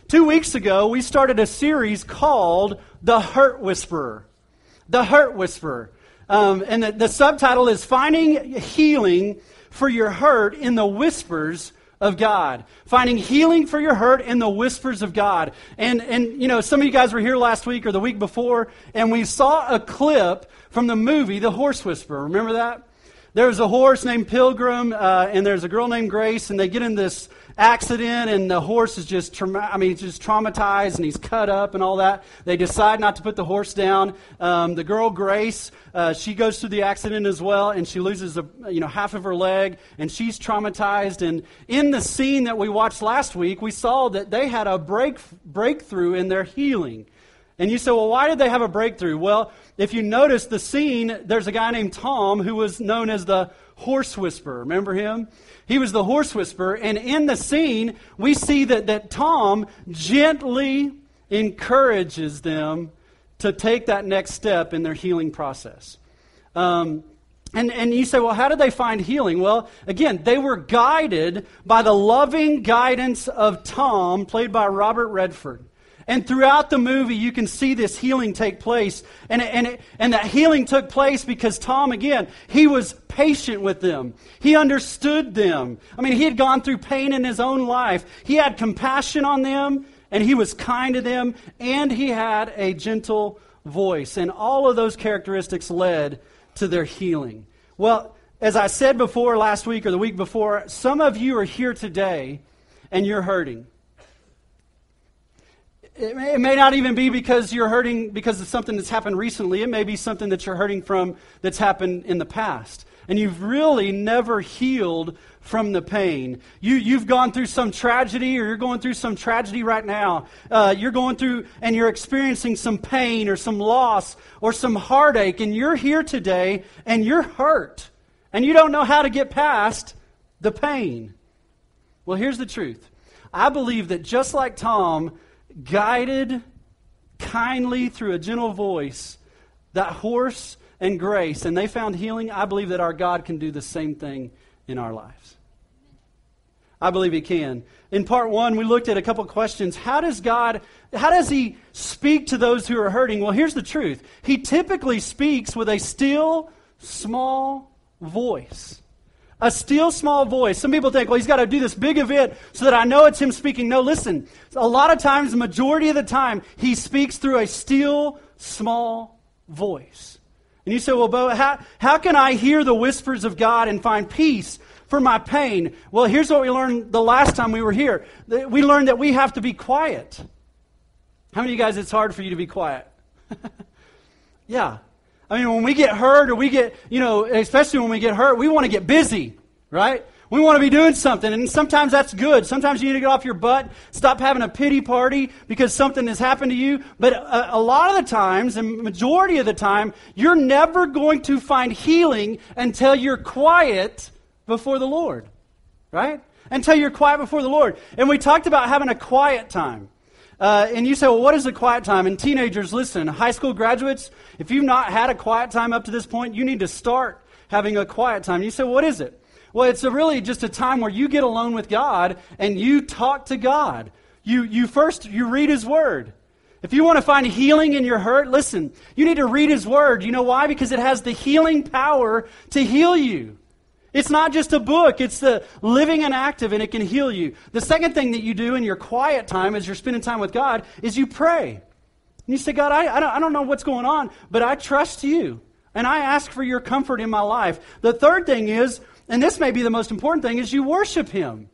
2 weeks ago, we started a series called The Hurt Whisperer. The Hurt Whisperer. And the subtitle is Finding Healing for Your Hurt in the Whispers of God. Finding healing for your hurt in the whispers of God. And you know, some of you guys were here last week or the week before, and we saw a clip from the movie The Horse Whisperer. Remember that? There was a horse named Pilgrim, and there's a girl named Grace, and they get in this accident, and the horse is just traumatized, and he's cut up and all that. They decide not to put the horse down. The girl Grace, she goes through the accident as well, and she loses half of her leg, and she's traumatized. And in the scene that we watched last week, we saw that they had a breakthrough in their healing. And you say, well, why did they have a breakthrough? Well, if you notice the scene, there's a guy named Tom who was known as the Horse Whisperer. Remember him? He was the Horse Whisperer. And in the scene, we see that Tom gently encourages them to take that next step in their healing process. And you say, well, how did they find healing? Well, again, they were guided by the loving guidance of Tom, played by Robert Redford. And throughout the movie, you can see this healing take place. And that healing took place because Tom, again, he was patient with them. He understood them. I mean, he had gone through pain in his own life. He had compassion on them, and he was kind to them, and he had a gentle voice. And all of those characteristics led to their healing. Well, as I said before last week or the week before, some of you are here today, and you're hurting. It may not even be because you're hurting because of something that's happened recently. It may be something that you're hurting from that's happened in the past. And you've really never healed from the pain. You've gone through some tragedy, or you're going through some tragedy right now. You're going through and you're experiencing some pain or some loss or some heartache. And you're here today and you're hurt. And you don't know how to get past the pain. Well, here's the truth. I believe that just like Tom guided kindly through a gentle voice, that horse and Grace, and they found healing, I believe that our God can do the same thing in our lives. I believe He can. In part one, we looked at a couple questions. How does He speak to those who are hurting? Well, here's the truth. He typically speaks with a still, small voice. A still small voice. Some people think, well, He's got to do this big event so that I know it's Him speaking. No, listen. A lot of times, the majority of the time, He speaks through a still small voice. And you say, well, Bo, how can I hear the whispers of God and find peace for my pain? Well, here's what we learned the last time we were here. We learned that we have to be quiet. How many of you guys, it's hard for you to be quiet? Yeah. I mean, when we get hurt or we get, especially when we get hurt, we want to get busy, right? We want to be doing something, and sometimes that's good. Sometimes you need to get off your butt, stop having a pity party because something has happened to you. But a lot of the times, and majority of the time, you're never going to find healing until you're quiet before the Lord, right? Until you're quiet before the Lord. And we talked about having a quiet time. And you say, well, what is a quiet time? And teenagers, listen, high school graduates, if you've not had a quiet time up to this point, you need to start having a quiet time. You say, well, what is it? Well, it's really just a time where you get alone with God and you talk to God. You first read His Word. If you want to find healing in your hurt, listen, you need to read His Word. You know why? Because it has the healing power to heal you. It's not just a book. It's the living and active, and it can heal you. The second thing that you do in your quiet time as you're spending time with God is you pray. And you say, God, I don't know what's going on, but I trust You, and I ask for Your comfort in my life. The third thing is, and this may be the most important thing, is you worship Him.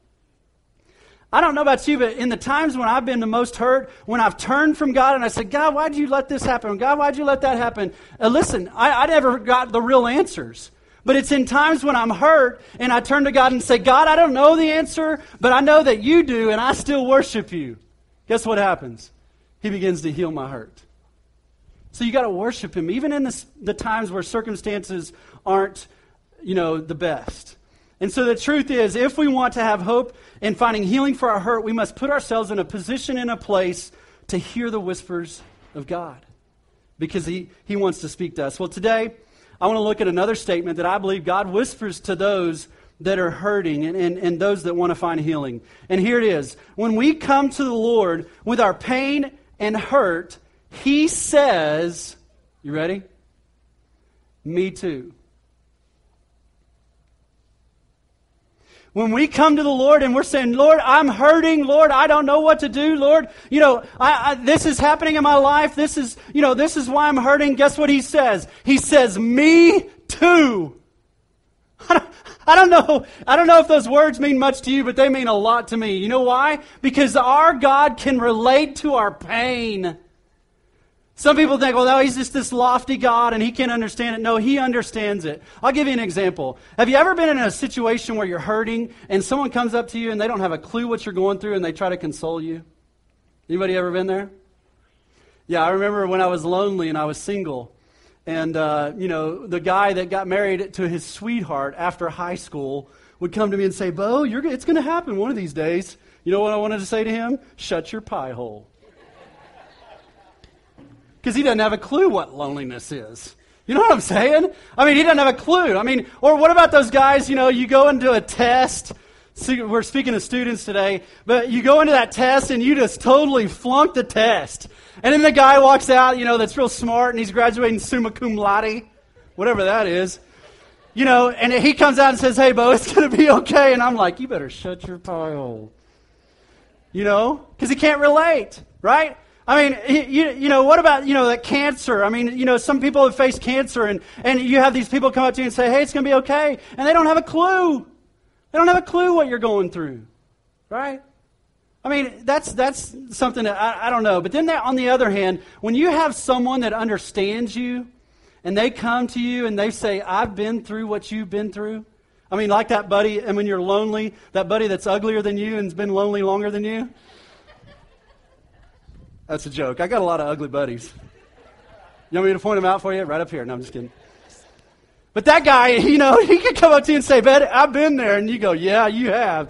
I don't know about you, but in the times when I've been the most hurt, when I've turned from God and I said, God, why'd You let this happen? God, why'd You let that happen? Listen, I never got the real answers. But it's in times when I'm hurt and I turn to God and say, God, I don't know the answer, but I know that You do, and I still worship You. Guess what happens? He begins to heal my hurt. So you got to worship Him, even in the times where circumstances aren't, the best. And so the truth is, if we want to have hope in finding healing for our hurt, we must put ourselves in a position, in a place to hear the whispers of God, because He wants to speak to us. Well, today, I want to look at another statement that I believe God whispers to those that are hurting and those that want to find healing. And here it is. When we come to the Lord with our pain and hurt, He says, you ready? Me too. When we come to the Lord and we're saying, Lord, I'm hurting. Lord, I don't know what to do. Lord, this is happening in my life. This is why I'm hurting. Guess what He says? He says, me too. I don't know if those words mean much to you, but they mean a lot to me. You know why? Because our God can relate to our pain. Some people think, well, no, He's just this lofty God and He can't understand it. No, He understands it. I'll give you an example. Have you ever been in a situation where you're hurting and someone comes up to you and they don't have a clue what you're going through and they try to console you? Anybody ever been there? Yeah, I remember when I was lonely and I was single. And, the guy that got married to his sweetheart after high school would come to me and say, Bo, it's going to happen one of these days. You know what I wanted to say to him? Shut your pie hole. Because he doesn't have a clue what loneliness is. You know what I'm saying? I mean, he doesn't have a clue. I mean, or what about those guys, you go into a test. See, we're speaking to students today, but you go into that test and you just totally flunk the test. And then the guy walks out, that's real smart and he's graduating summa cum laude, whatever that is. And he comes out and says, hey, Bo, it's going to be okay. And I'm like, you better shut your pie hole. Because he can't relate, right? I mean, what about, that cancer? I mean, some people have faced cancer and you have these people come up to you and say, hey, it's going to be okay. And they don't have a clue. They don't have a clue what you're going through, right? I mean, that's something that I don't know. But then on the other hand, when you have someone that understands you and they come to you and they say, I've been through what you've been through. I mean, like that buddy, and when you're lonely, that buddy that's uglier than you and's been lonely longer than you. That's a joke. I got a lot of ugly buddies. You want me to point them out for you? Right up here. No, I'm just kidding. But that guy, he could come up to you and say, "Bet I've been there," and you go, "Yeah, you have."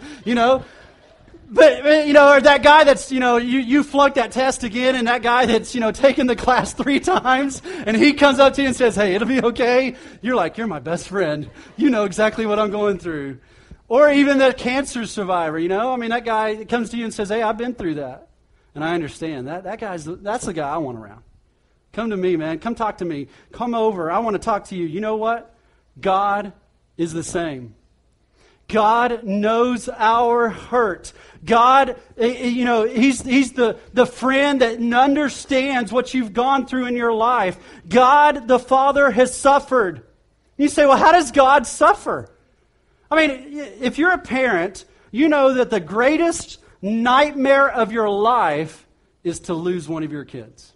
But or that guy that's you flunked that test again, and that guy that's taken the class 3 times, and he comes up to you and says, "Hey, it'll be okay." You're like, "You're my best friend. You know exactly what I'm going through." Or even the cancer survivor. I mean, that guy that comes to you and says, "Hey, I've been through that." And I understand that's the guy I want around. Come to me, man. Come talk to me. Come over. I want to talk to you. You know what? God is the same. God knows our hurt. God, He's the friend that understands what you've gone through in your life. God, the Father, has suffered. You say, well, how does God suffer? I mean, if you're a parent, you know that the greatest nightmare of your life is to lose one of your kids.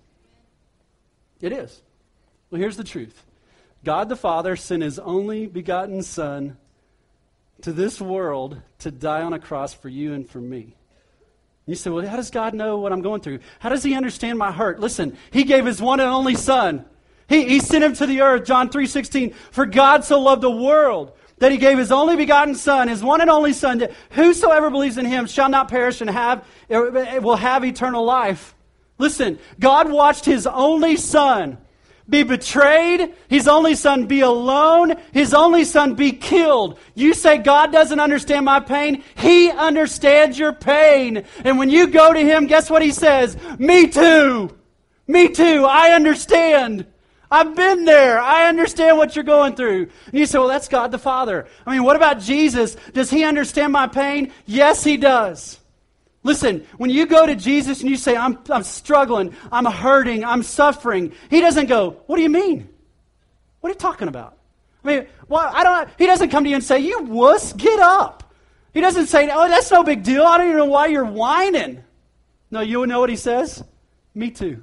It is. Well, here's the truth. God the Father sent His only begotten Son to this world to die on a cross for you and for me. You say, well, how does God know what I'm going through? How does He understand my hurt? Listen, He gave His one and only Son. He sent Him to the earth, John 3:16. For God so loved the world that He gave His only begotten Son, His one and only Son, that whosoever believes in Him shall not perish and will have eternal life. Listen, God watched His only Son be betrayed, His only Son be alone, His only Son be killed. You say God doesn't understand my pain? He understands your pain. And when you go to Him, guess what He says? Me too. Me too. I understand. I've been there. I understand what you're going through. And you say, well, that's God the Father. I mean, what about Jesus? Does He understand my pain? Yes, He does. Listen, when you go to Jesus and you say, I'm struggling, I'm hurting, I'm suffering, He doesn't go, what do you mean? What are you talking about? I mean, He doesn't come to you and say, you wuss, get up. He doesn't say, oh, that's no big deal. I don't even know why you're whining. No, you know what He says? Me too.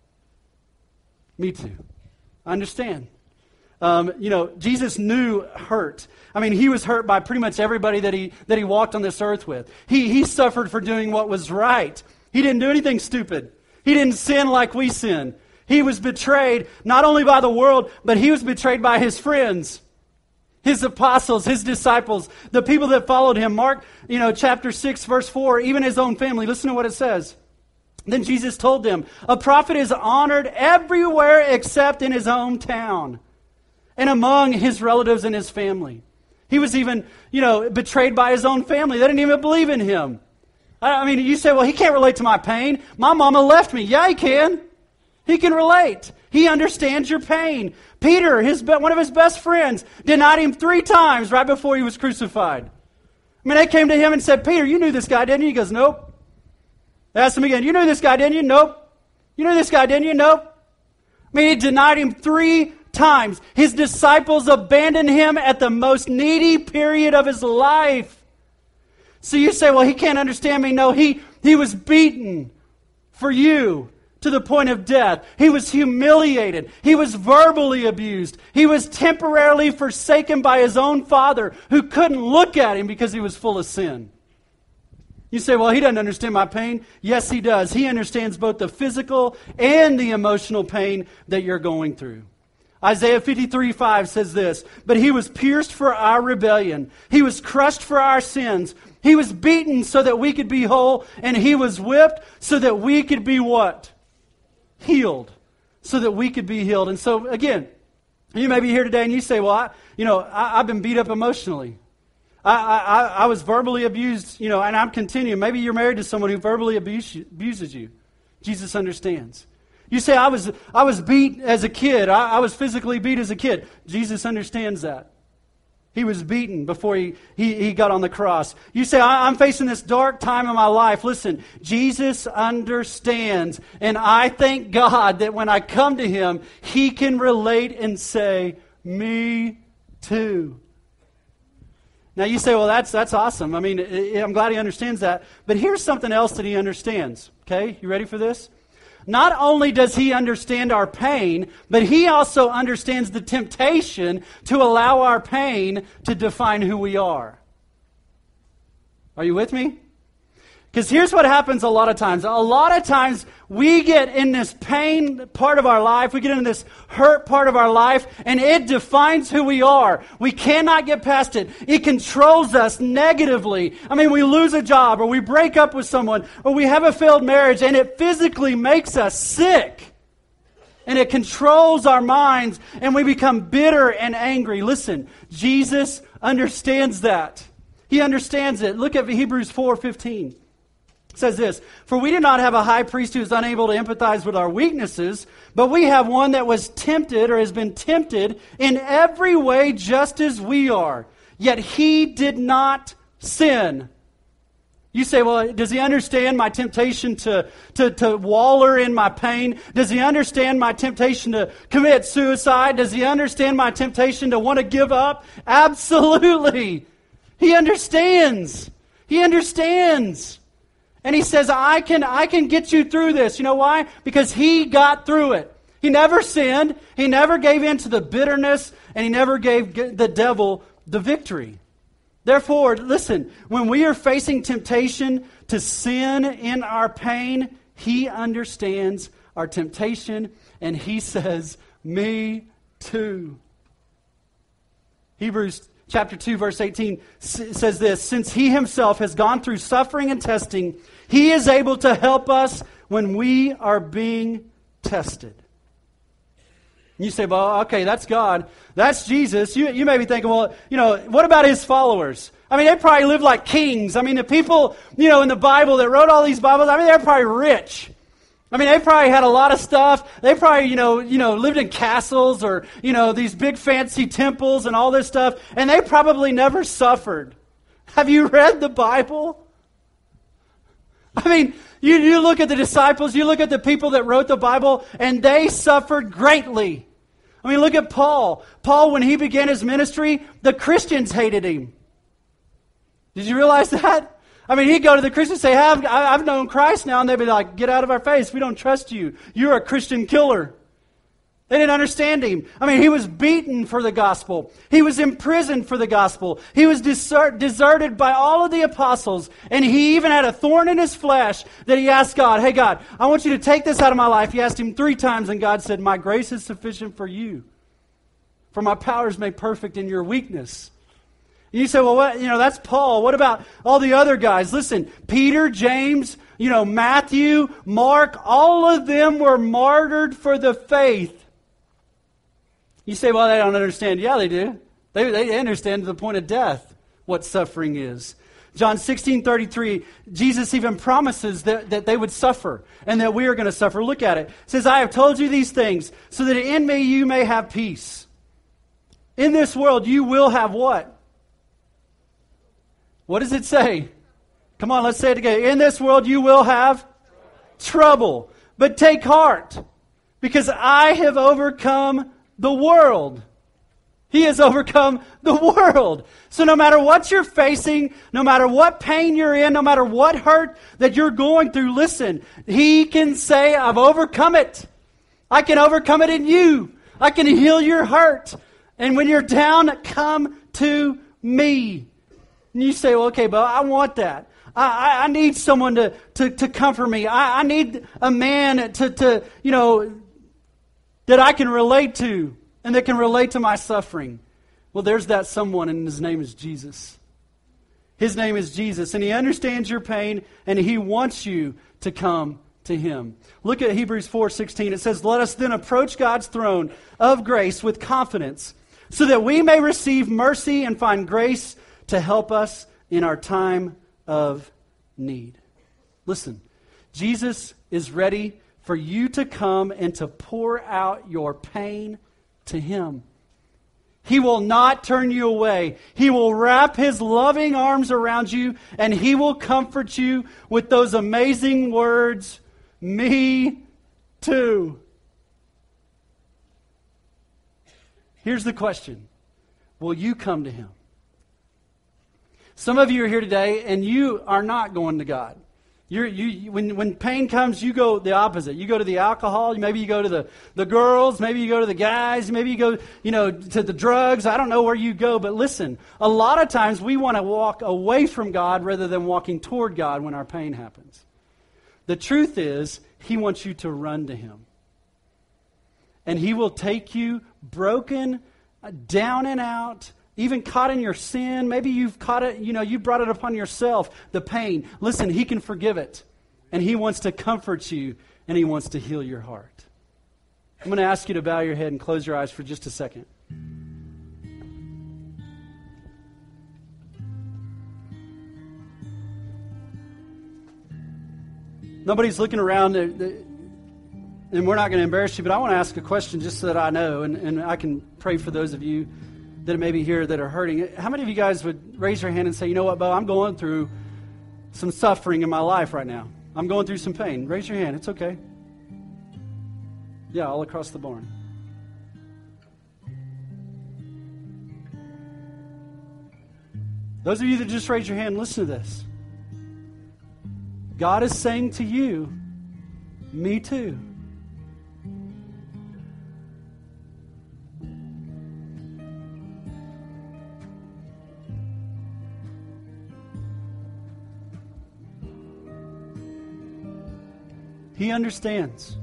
Me too. I understand. Jesus knew hurt. I mean, He was hurt by pretty much everybody that he walked on this earth with. He suffered for doing what was right. He didn't do anything stupid. He didn't sin like we sin. He was betrayed not only by the world, but He was betrayed by His friends, His apostles, His disciples, the people that followed Him. Mark, chapter 6, verse 4, even His own family. Listen to what it says. Then Jesus told them, a prophet is honored everywhere except in his hometown and among his relatives and his family. He was even, betrayed by his own family. They didn't even believe in him. I mean, you say, well, he can't relate to my pain. My mama left me. Yeah, he can. He can relate. He understands your pain. Peter, one of his best friends, denied him 3 times right before he was crucified. I mean, they came to him and said, Peter, you knew this guy, didn't you? He goes, nope. They asked him again, you knew this guy, didn't you? Nope. You knew this guy, didn't you? Nope. I mean, he denied him 3 times. His disciples abandoned him at the most needy period of his life. So you say, well, he can't understand me. No, he was beaten for you to the point of death. He was humiliated. He was verbally abused. He was temporarily forsaken by his own father, who couldn't look at him because he was full of sin. You say, well, he doesn't understand my pain. Yes, he does. He understands both the physical and the emotional pain that you're going through. Isaiah 53:5 says this, but he was pierced for our rebellion. He was crushed for our sins. He was beaten so that we could be whole, and he was whipped so that we could be what? Healed. So that we could be healed. And so, again, you may be here today and you say, well, I've been beat up emotionally. I was verbally abused, and I'm continuing. Maybe you're married to someone who verbally abuses you. Jesus understands. You say, I was beat as a kid. I was physically beat as a kid. Jesus understands that. He was beaten before he got on the cross. You say, I'm facing this dark time in my life. Listen, Jesus understands. And I thank God that when I come to him, he can relate and say, me too. Now you say, well, that's awesome. I mean, I'm glad he understands that. But here's something else that he understands. Okay, you ready for this? Not only does he understand our pain, but he also understands the temptation to allow our pain to define who we are. Are you with me? Because here's what happens a lot of times. A lot of times we get in this pain part of our life, we get in this hurt part of our life, and it defines who we are. We cannot get past it. It controls us negatively. I mean, we lose a job, or we break up with someone, or we have a failed marriage, and it physically makes us sick. And it controls our minds, and we become bitter and angry. Listen, Jesus understands that. He understands it. Look at Hebrews 4:15. It says this, for we do not have a high priest who is unable to empathize with our weaknesses, but we have one that was tempted or has been tempted in every way just as we are. Yet he did not sin. You say, well, does he understand my temptation to waller in my pain? Does he understand my temptation to commit suicide? Does he understand my temptation to want to give up? Absolutely. He understands. He understands. And he says, I can get you through this. You know why? Because he got through it. He never sinned. He never gave in to the bitterness. And he never gave the devil the victory. Therefore, listen, when we are facing temptation to sin in our pain, he understands our temptation. And he says, me too. Hebrews Chapter 2, verse 18 says this, since he himself has gone through suffering and testing, he is able to help us when we are being tested. You say, well, okay, that's God. That's Jesus. You may be thinking, well, what about his followers? I mean, they probably lived like kings. I mean, the people, in the Bible that wrote all these Bibles, I mean, they're probably rich. I mean, they probably had a lot of stuff. They probably, lived in castles or, these big fancy temples and all this stuff. And they probably never suffered. Have you read the Bible? I mean, you look at the disciples, you look at the people that wrote the Bible, and they suffered greatly. I mean, look at Paul. Paul, when he began his ministry, the Christians hated him. Did you realize that? I mean, he'd go to the Christians and say, hey, I've known Christ now. And they'd be like, get out of our face. We don't trust you. You're a Christian killer. They didn't understand him. I mean, he was beaten for the gospel. He was imprisoned for the gospel. He was deserted by all of the apostles. And he even had a thorn in his flesh that he asked God, hey, God, I want you to take this out of my life. He asked him 3 times, and God said, my grace is sufficient for you. For my power is made perfect in your weakness. You say, well, that's Paul. What about all the other guys? Listen, Peter, James, Matthew, Mark, all of them were martyred for the faith. You say, well, they don't understand. Yeah, they do. They understand to the point of death what suffering is. John 16:33, Jesus even promises that they would suffer and that we are going to suffer. Look at it. It says, I have told you these things so that in me you may have peace. In this world you will have what? What does it say? Come on, let's say it together. In this world you will have trouble. But take heart, because I have overcome the world. He has overcome the world. So no matter what you're facing, no matter what pain you're in, no matter what hurt that you're going through, listen, He can say, I've overcome it. I can overcome it in you. I can heal your hurt. And when you're down, come to me. And you say, well, okay, but I want that. I need someone to comfort me. I need a man that I can relate to and that can relate to my suffering. Well, there's that someone, and his name is Jesus. His name is Jesus, and He understands your pain, and He wants you to come to Him. Look at Hebrews 4:16. It says, let us then approach God's throne of grace with confidence, so that we may receive mercy and find grace to help us in our time of need. Listen, Jesus is ready for you to come and to pour out your pain to Him. He will not turn you away. He will wrap His loving arms around you, and He will comfort you with those amazing words, me too. Here's the question. Will you come to Him? Some of you are here today and you are not going to God. When pain comes, you go the opposite. You go to the alcohol. Maybe you go to the girls. Maybe you go to the guys. Maybe you go, to the drugs. I don't know where you go. But listen, a lot of times we want to walk away from God rather than walking toward God when our pain happens. The truth is, He wants you to run to Him. And He will take you broken, down and out, even caught in your sin. Maybe you've caught it, you brought it upon yourself, the pain. Listen, He can forgive it. And He wants to comfort you, and He wants to heal your heart. I'm going to ask you to bow your head and close your eyes for just a second. Nobody's looking around, and we're not going to embarrass you, but I want to ask a question just so that I know, and I can pray for those of you that may be here that are hurting. How many of you guys would raise your hand and say, you know what, Bo, I'm going through some suffering in my life right now. I'm going through some pain. Raise your hand. It's okay. Yeah, all across the barn. Those of you that just raised your hand, listen to this. God is saying to you, me too. He understands.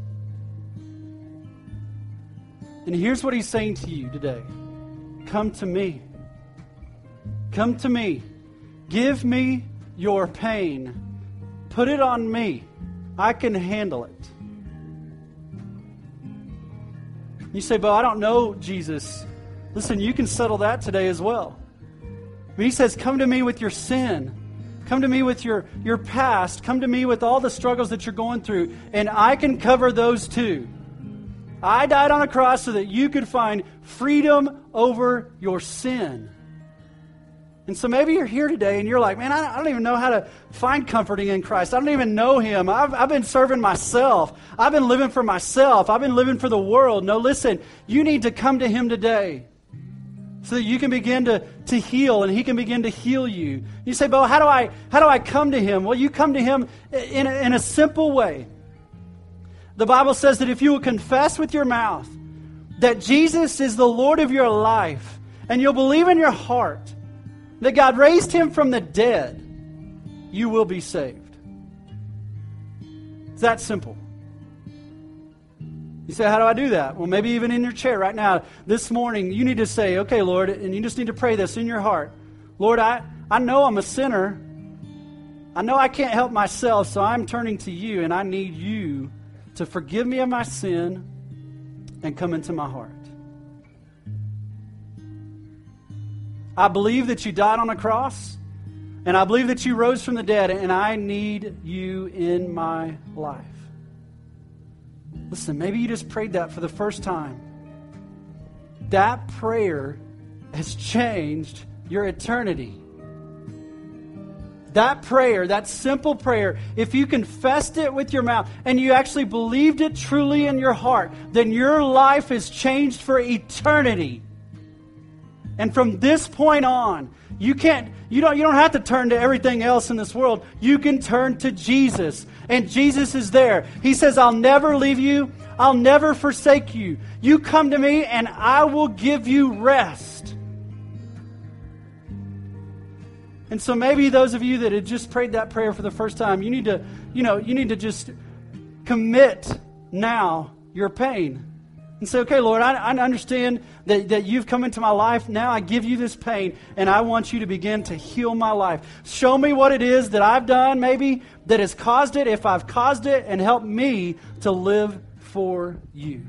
And here's what He's saying to you today. Come to me. Come to me. Give me your pain. Put it on me. I can handle it. You say, but I don't know Jesus. Listen, you can settle that today as well. But He says, come to me with your sin. Come to me with your past. Come to me with all the struggles that you're going through. And I can cover those too. I died on a cross so that you could find freedom over your sin. And so maybe you're here today and you're like, man, I don't even know how to find comforting in Christ. I don't even know Him. I've been serving myself. I've been living for myself. I've been living for the world. No, listen, you need to come to Him today so that you can begin to heal and He can begin to heal you. You say, Bo, how do I come to Him? Well, you come to Him in a simple way. The Bible says that if you will confess with your mouth that Jesus is the Lord of your life, and you'll believe in your heart that God raised Him from the dead, you will be saved. It's that simple. You say, how do I do that? Well, maybe even in your chair right now, this morning, you need to say, okay, Lord, and you just need to pray this in your heart. Lord, I know I'm a sinner. I know I can't help myself, so I'm turning to you, and I need you to forgive me of my sin and come into my heart. I believe that you died on a cross, and I believe that you rose from the dead, and I need you in my life. Listen, maybe you just prayed that for the first time. That prayer has changed your eternity. That prayer, that simple prayer, if you confessed it with your mouth and you actually believed it truly in your heart, then your life is changed for eternity. And from this point on, you don't have to turn to everything else in this world. You can turn to Jesus. And Jesus is there. He says, I'll never leave you. I'll never forsake you. You come to me and I will give you rest. And so maybe those of you that had just prayed that prayer for the first time, you need to just commit now your pain. And say, okay, Lord, I understand that you've come into my life. Now I give you this pain, and I want you to begin to heal my life. Show me what it is that I've done, maybe, that has caused it, if I've caused it, and help me to live for you.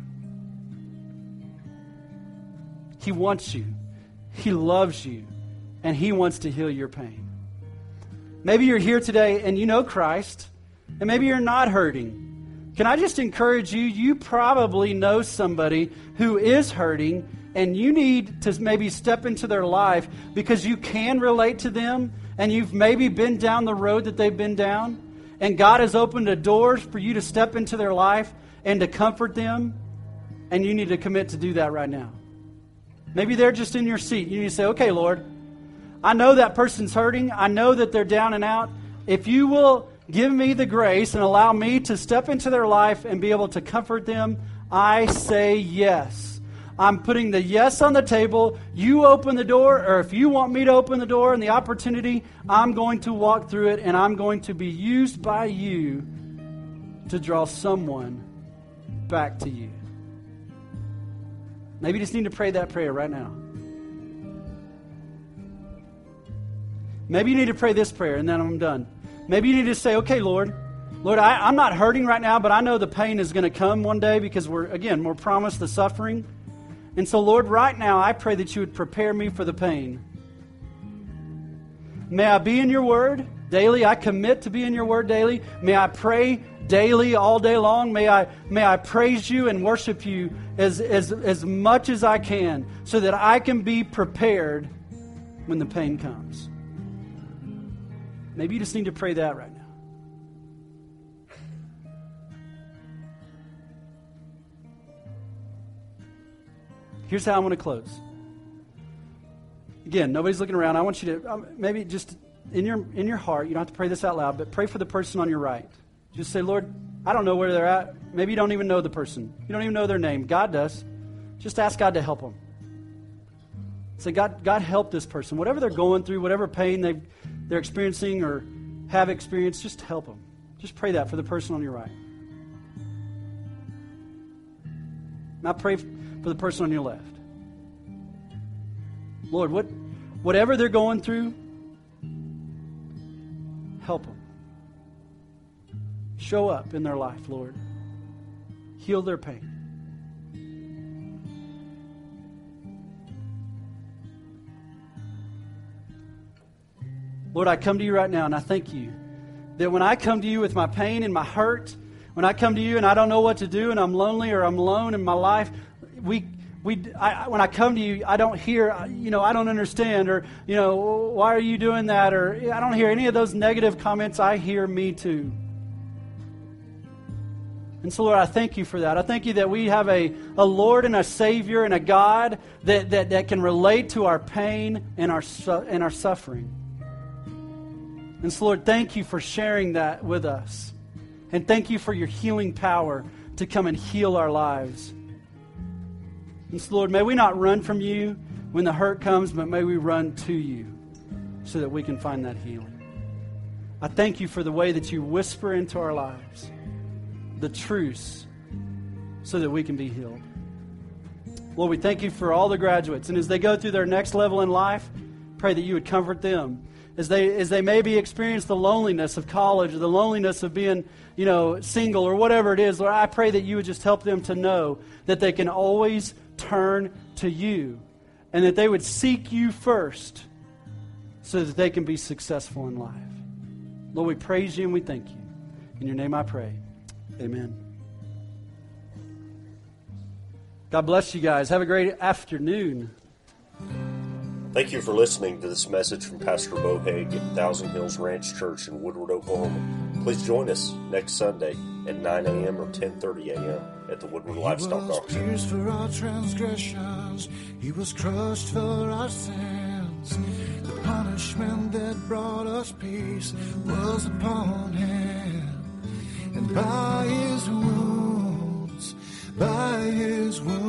He wants you. He loves you. And He wants to heal your pain. Maybe you're here today and you know Christ, and maybe you're not hurting. Can I just encourage you, you probably know somebody who is hurting, and you need to maybe step into their life because you can relate to them, and you've maybe been down the road that they've been down, and God has opened a door for you to step into their life and to comfort them, and you need to commit to do that right now. Maybe they're just in your seat. You need to say, okay, Lord, I know that person's hurting. I know that they're down and out. If you will give me the grace and allow me to step into their life and be able to comfort them, I say yes. I'm putting the yes on the table. You open the door, or if you want me to open the door and the opportunity, I'm going to walk through it, and I'm going to be used by you to draw someone back to you. Maybe you just need to pray that prayer right now. Maybe you need to pray this prayer, and then I'm done. Maybe you need to say, okay, Lord, I'm not hurting right now, but I know the pain is going to come one day because we're promised the suffering. And so, Lord, right now, I pray that you would prepare me for the pain. May I be in your word daily. I commit to be in your word daily. May I pray daily, all day long. May I praise you and worship you as much as I can so that I can be prepared when the pain comes. Maybe you just need to pray that right now. Here's how I want to close. Again, nobody's looking around. I want you to maybe just in your heart, you don't have to pray this out loud, but pray for the person on your right. Just say, Lord, I don't know where they're at. Maybe you don't even know the person. You don't even know their name. God does. Just ask God to help them. Say, God help this person. Whatever they're going through, whatever pain they're experiencing or have experienced, just help them. Just pray that for the person on your right. Now pray for the person on your left. Lord, whatever they're going through, help them. Show up in their life, Lord. Heal their pain. Lord, I come to you right now, and I thank you that when I come to you with my pain and my hurt, when I come to you and I don't know what to do and I'm lonely or I'm alone in my life, when I come to you, I don't hear, I don't understand, or, why are you doing that? Or I don't hear any of those negative comments. I hear me too. And so, Lord, I thank you for that. I thank you that we have a Lord and a Savior and a God that can relate to our pain and our suffering. And so, Lord, thank you for sharing that with us. And thank you for your healing power to come and heal our lives. And so, Lord, may we not run from you when the hurt comes, but may we run to you so that we can find that healing. I thank you for the way that you whisper into our lives the truths so that we can be healed. Lord, we thank you for all the graduates. And as they go through their next level in life, pray that you would comfort them. As they maybe experience the loneliness of college or the loneliness of being, single or whatever it is, Lord, I pray that you would just help them to know that they can always turn to you and that they would seek you first so that they can be successful in life. Lord, we praise you and we thank you. In your name I pray. Amen. God bless you guys. Have a great afternoon. Thank you for listening to this message from Pastor Bo Hague at Thousand Hills Ranch Church in Woodward, Oklahoma. Please join us next Sunday at 9 a.m. or 10:30 a.m. at the Woodward Livestock Auction. He was pierced for our transgressions. He was crushed for our sins. The punishment that brought us peace was upon him. And by his wounds